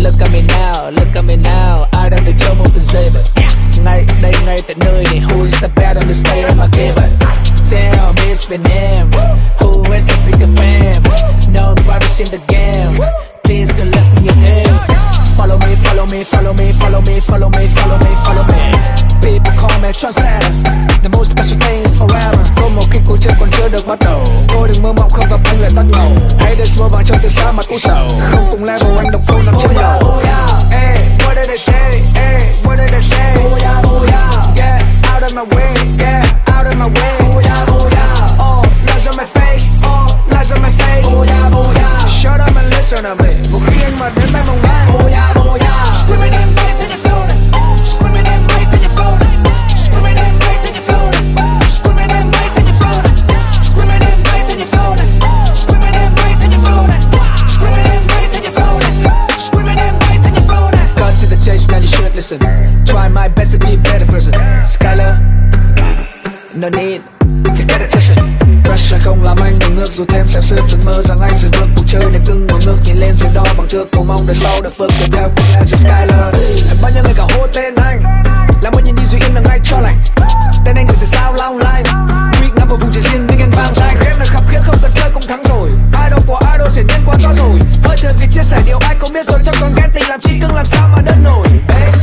look at me now, look at me now. Ai đang được cho một từng giây vậy? Ngay đây, ngay tại nơi này. Who's the bad on the stage in my game vậy? Damn, it's the name. Who is a bigger fan? No brothers in the game. Please don't left me your name. Follow me, follow me, follow me, follow me, follow me, follow me, follow me. People call me trendsetter. The most special thing is forever. Có một khi cuộc chơi còn chưa được bắt đầu. Tôi đừng mơ mộng không gặp anh lại tắt ngầu. Haters mơ vàng trong từ xa mặt u sầu. Không cùng level anh độc cô nằm trên lầu. Hey, what did they say? Hey, what did they say? Get out of my way, get out of my way. Oh, lies on my face, oh, lies on my face. Shut up and listen to me. Một khi anh mà đến tay mong gai. Screaming and right till you feel it. Screaming and right till you feel it. Screaming and right till you feel it. Screaming and right till you feel it. Screaming and right till you feel it. Screaming and right till you feel it. Screaming and right till you feel it. Screaming and right till you feel it. Cut to the chase, now you should listen. Try my best to be a better person. Skyler, no need to get attention. Pressure không làm anh ngừng ngược dù thêm sẹo xước. Đừng mơ rằng anh sẽ vượt cuộc chơi này cưng ngồi ngược nhìn lên rồi đo bằng trước. Cầu mong đời sau đời phương tiếp theo cũng là cho Skyler. Bao nhiêu người cả hô tên anh làm ơn nhìn đi rồi im là ngay cho lành. Tên anh được sẽ sao long lanh. Week ngắm vào vùng trời riêng nhưng anh vang danh. Khép là khắp khiết không cần chơi cũng thắng rồi. Idol của idol sẽ nhân qua gió rồi. Hơi thừa thì chia sẻ điều ai cũng biết rồi. Cho con ghen tình làm chi cưng làm sao mà đơn nổi.